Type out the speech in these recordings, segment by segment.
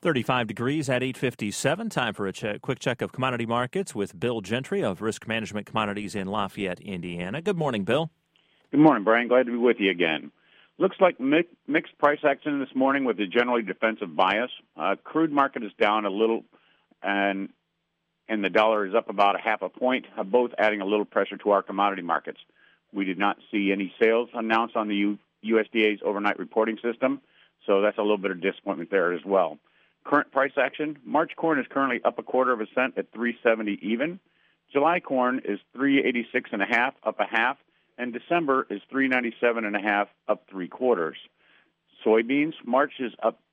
35 degrees at 8:57. Time for a quick check of commodity markets with Bill Gentry of Risk Management Commodities in Lafayette, Indiana. Good morning, Bill. Good morning, Brian. Glad to be with you again. Looks like mixed price action this morning with a generally defensive bias. Crude market is down a little, and the dollar is up about a half a point, both adding a little pressure to our commodity markets. We did not see any sales announced on the USDA's overnight reporting system, so that's a little bit of disappointment there as well. Current price action, March corn is currently up 1/4 cent at $3.70 even. July corn is $3.86.5, up a half, and December is $3.97.5, up 3/4. Soybeans, March is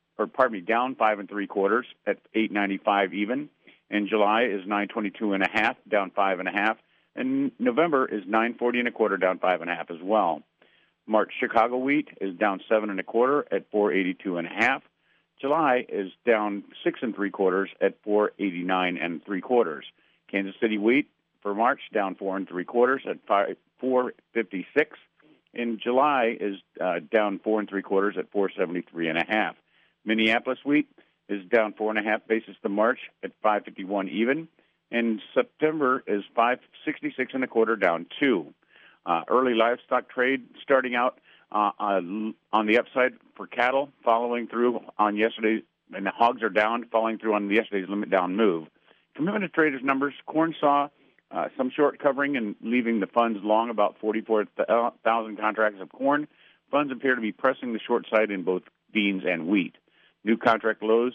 down 5 3/4 at $8.95 even, and July is $9.22.5, down 5 1/2, and November is $9.40 1/4, down 5 1/2 as well. March Chicago wheat is down 7 1/4 at $4.82.5. July is down 6 3/4 at $4.89 3/4. Kansas City wheat for March down 4 3/4 at $4.56. In July is down 4 3/4 at $4.73.5. Minneapolis wheat is down 4 1/2 basis to March at $5.51 even, and September is $5.66 1/4, down 2. Early livestock trade starting out on the upside for cattle, following through on yesterday's, and the hogs are down, following through on yesterday's limit down move. Commitment of traders numbers, corn saw some short covering and leaving the funds long, about 44,000 contracts of corn. Funds appear to be pressing the short side in both beans and wheat. New contract lows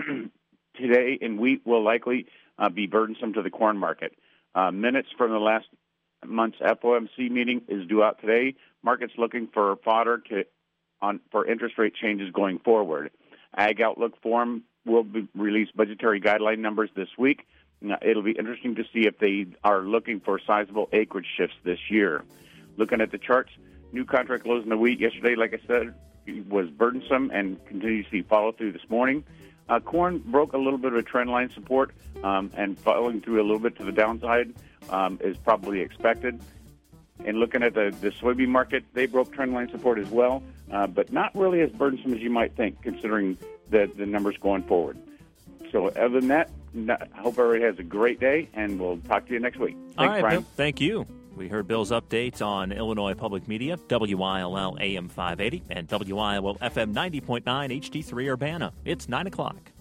today in wheat will likely be burdensome to the corn market. Minutes from the last month's FOMC meeting is due out today. Markets looking for fodder for interest rate changes going forward. Ag Outlook Forum will release budgetary guideline numbers this week. It'll be interesting to see if they are looking for sizable acreage shifts this year. Looking at the charts, new contract lows in the wheat yesterday, like I said, was burdensome and continue to see follow through this morning. Corn broke a little bit of a trend line support and following through a little bit to the downside is probably expected. And looking at the soybean market, they broke trend line support as well, but not really as burdensome as you might think, considering the numbers going forward. So other than that, I hope everybody has a great day, and we'll talk to you next week. Thanks, All right, Brian. Bill, thank you. We heard Bill's update on Illinois Public Media, WILL AM 580, and WILL FM 90.9 HD3 Urbana. It's 9 o'clock.